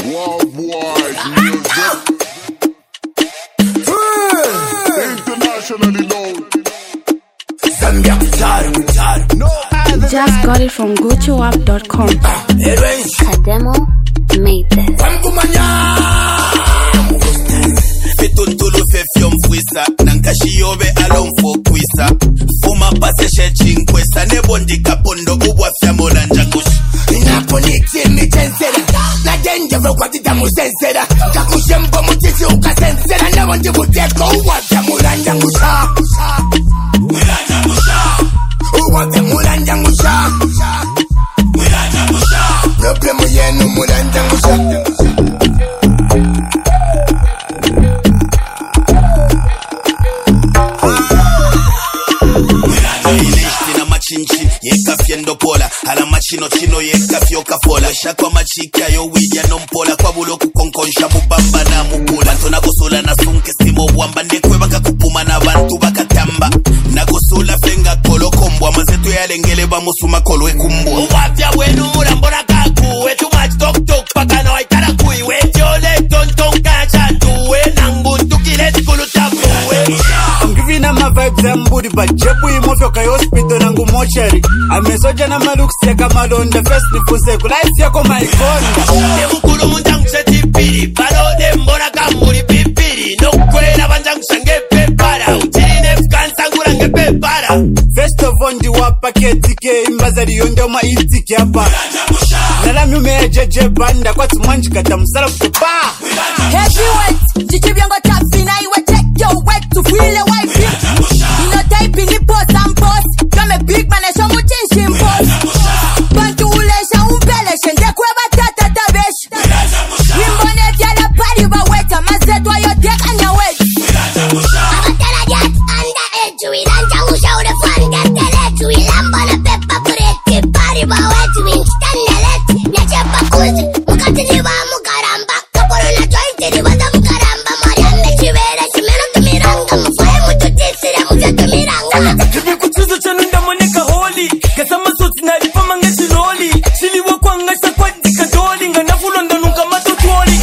Worldwide music. Internationally known. Just got it from GoToUp.com. Kademo made this. Fituntulu fefium fuisa nankashiyobe alon fokwisa fuma pase shechinkwesa nebondi kapondo ubwa fyamola njakush inaponiki mitensera na jenjeve kwa tita musensera kakushembo mutisi ukasensera nebondi buteko uwa fyamula njangusha uwa fyamula njangusha problemu yenu mula njangusha yekafyendo pola ala machino chino yekafyoka fola shakwa machika yo widya nompola kwa bulo kukonkonsha mubamba na mukula ntona kusula na sunke simo wamba ndekwe baka kupuma na bantu bakatamba na kusula fenga kolo kombwa mazetu yalengele bamusuma kolwe kumbwa uwafya wenu mulambona kaku wetu mach tok tok paka no aitara kui wejole tonton kacha tuwe nanguntu kileti kulutafuwe I'm giving them my vibes and booty, but jepu imofyoka hospital nangu mochari. Amesoja na malooks ya kamalonda first ni fuseku life yako maikonda. Nemukulu munjangu setipiri balo dembona kamuri pipiri nokukolera banjangu sange pepara utiri nefkansangura nge pepara. First of all ndi wapa ketike imbazari yonde ma itike hapa. Nala myume jeje banda kwa tumanji kata musala kutupa. Heavyweight, jikibyango tapina iwe check your weight to feel a wife. You know type in the post and post. Come a big man and show me chin post. Bantu ulesha umpeleshe ndekwe batata tabesh. Wimbone vyala pari ba weta mazetwa yo dek anya wet. Abatala jet under edge wilanja ushaure fanga teletu ilambona pepa kureti pari ba wetu instanelet nechepa kuzi mukatini ba mukaramba kaporo na jointini ba mukaramba mariame chivera shimeno tumiranga mufaya mututisira muvya tumiranga kibi kuchuzo chanu ndamoneka holi kasama soti na ipama ngeti loli shiliwa kwa ngasha kwa dika doli nganafulo ndanunga matotoli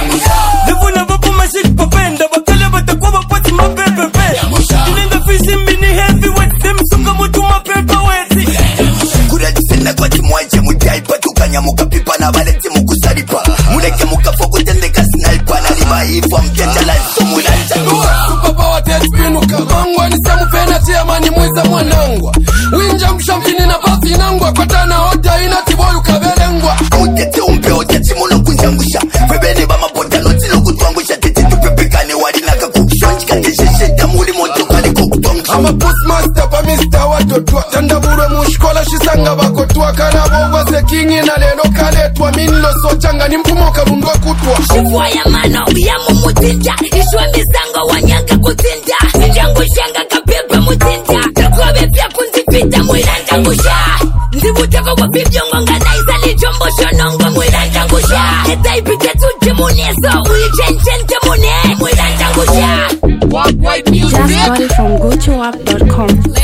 levuna vapo mashik papenda bakale batakuwa bapati mapepepe ilinga fisi mbini heavyweight demsunga mutu mapepa weti kurajisena kwa timwaje mutaipa tukanyamuka pipa na baleti mukusalipa muleke mukafoku tendeka sniper na liba ifa mkenda la somulanja Papa wa tespinuka mangwa ni samu penati ya mani mwiza mwanangwa winja mshamfini na basi nangwa kwa tana hoja inatiboyu kabelengwa utete umpe oteti muno kunjangusha kwebene ba mapota noti no kutwangusha tete tupepekane wali naka kushonji kateshesheta muli moto kale kokutwangusha I'm a postmaster pa Mr. Watotwa tandaburo mushkola shisanga bakotwa kanabo wase kingi na lelo kaletwa minlo sochanga ni mpumoka rundwa kutwa Shifwa ya mano ya mumutinja. Ishwe mizango wanyanga kutinja. Njangu shanga kapepa mutinja. Takobe pia kunzipita mwilanda ngusha. Ndibuteko wa bibyongo nganaisa lichombo shonongo mwilanda ngusha. Eta ipite tujimuneso ulichenchen kemune mwilanda ngusha. Just got it from GoToUp.com.